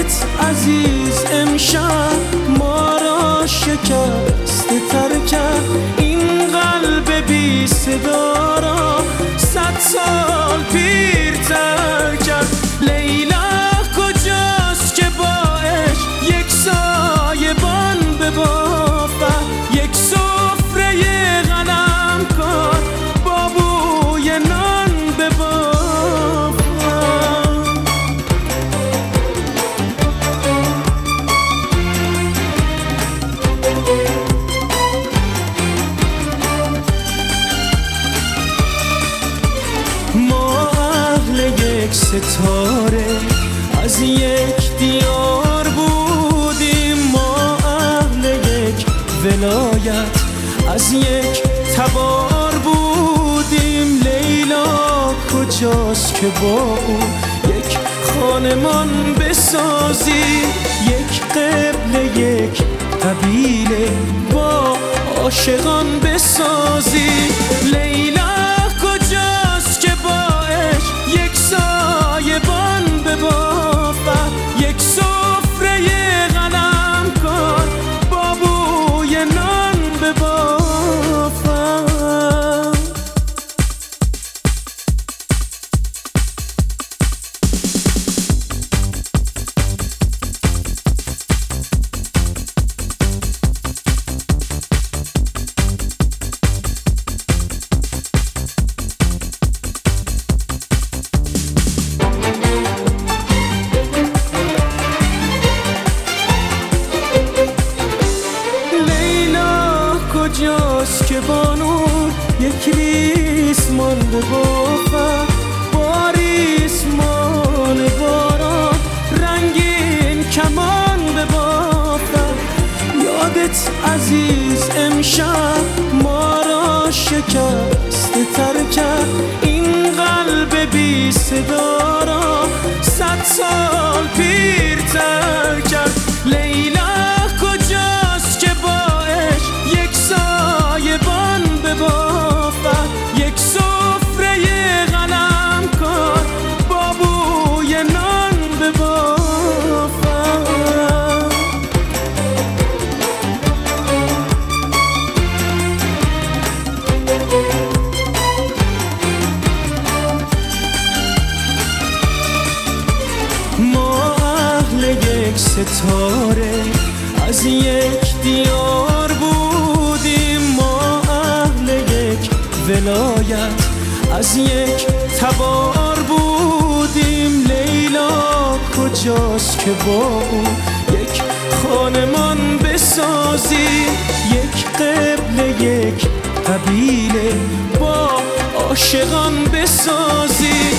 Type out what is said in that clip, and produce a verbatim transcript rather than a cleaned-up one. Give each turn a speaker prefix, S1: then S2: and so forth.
S1: یادت عزیز امشب ما را شکسته تر کرد، این قلب بی صدا را صد سال پیرتر کرد. لیلا کجاست که با عشق یک سایبان ببافد، یک سفره غنم کن با بوی نان ببافد. ما اهل یک ستاره از یک دیار بودیم، ما اهل یک ولایت از یک تبار بودیم. لیلا کجاست که با او یک خانمان بسازی، یک قبله یک قبیله با عاشقان بسازی. لیلا کجاست که با عشق یک سایبان ببافد، یک سفره غنم کن با بوی نان ببافد. کجاست که بانون یک ریسمان ببافد، با ریسمان باران رنگین کمان ببافد. یادت عزیز امشب ما را شکسته تر کرد، این قلب بی صدا را صد سال پیرتر کرد. لیلا کجاست که با عشق یک سایبان ببافد، یک سفره غنم کن با بوی نان ببافد. ما اهل یک ستاره از یک دیار بودیم، ما اهل یک ولایت از یک تبار بودیم. لیلا کجاست که با او یک خانمان بسازی، یک قبله یک قبیله با عاشقان بسازی.